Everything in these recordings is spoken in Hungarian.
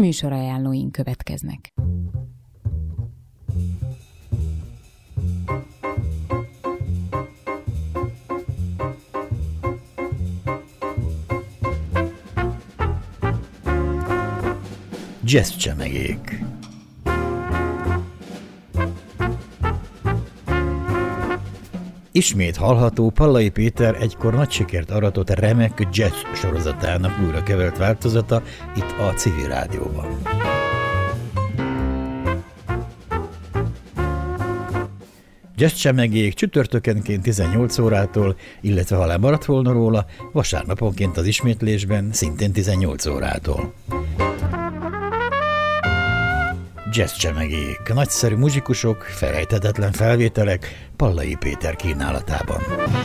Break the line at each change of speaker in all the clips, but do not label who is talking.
Műsorajánlóink következnek.
Jazzcsemegék. Ismét hallható Pallai Péter egykor nagy sikert aratott remek jazz sorozatának újra kevert változata itt a Civil Rádióban. Jazzcsemegék csütörtökenként 18 órától, illetve ha lemaradt volna róla, vasárnaponként az ismétlésben szintén 18 órától. Jazzcsemegék, nagyszerű muzsikusok, felejthetetlen felvételek Pallai Péter kínálatában.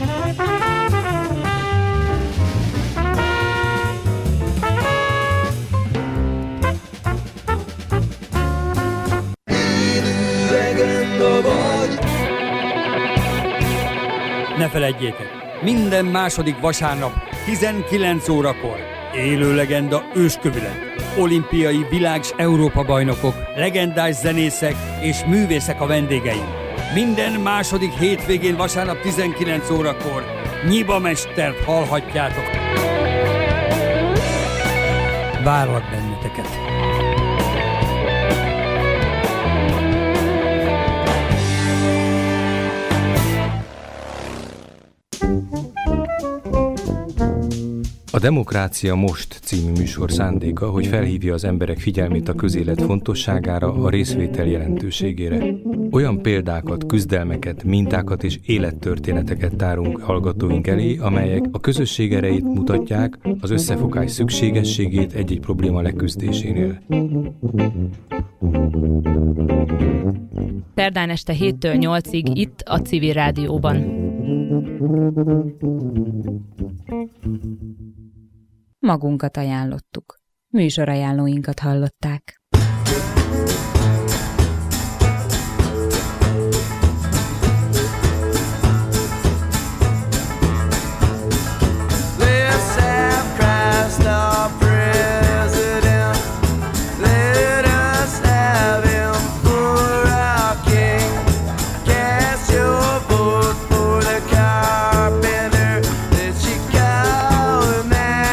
Ne feledjétek, minden második vasárnap 19 órakor élő legenda őskövület. Olimpiai világ- és Európa-bajnokok, legendás zenészek és művészek a vendégeink. Minden második hétvégén vasárnap 19 órakor Nyiba Mestert hallhatjátok. Várlak benneteket!
A Demokrácia Most című műsor szándéka, hogy felhívja az emberek figyelmét a közélet fontosságára, a részvétel jelentőségére. Olyan példákat, küzdelmeket, mintákat és élettörténeteket tárunk hallgatóink elé, amelyek a közösség erejét mutatják, az összefogás szükségességét egy-egy probléma leküzdésénél.
Szerdán este 7-től 8-ig itt a Civil Rádióban. Magunkat ajánlottuk. Műsorajánlóinkat hallották.